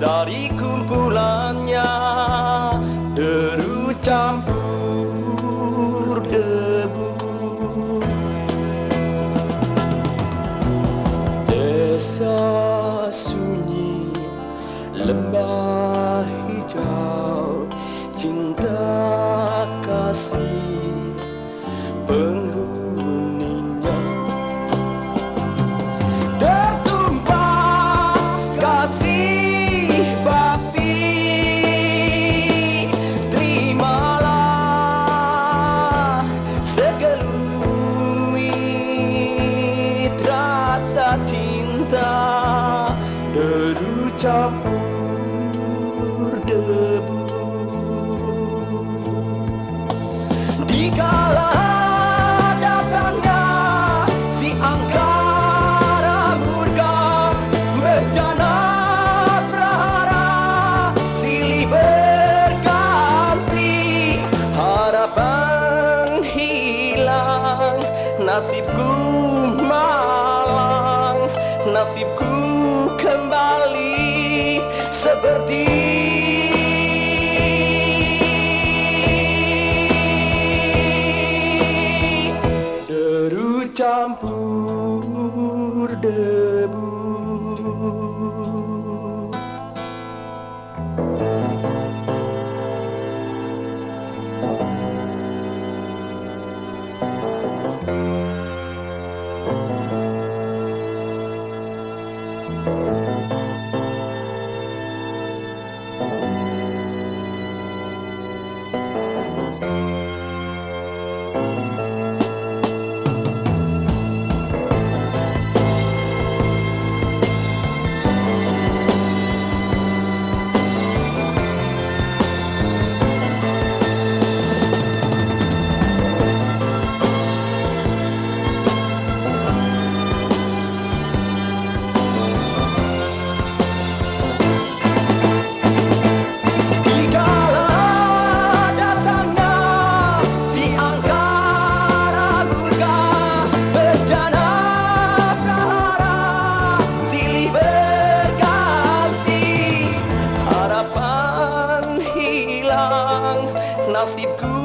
dari kumpulannya, deru campur debu. Desa sunyi, lembah hijau, cinta kasih penghuninya. Tertumpah kasih bakti, terimalah segelumit rasa cinta, deru campur debu. Dikala datangnya si angkara murka, bencana prahara silih berganti, harapan hilang, nasibku malang, nasibku kembali seperti deru campur debu. Nasibku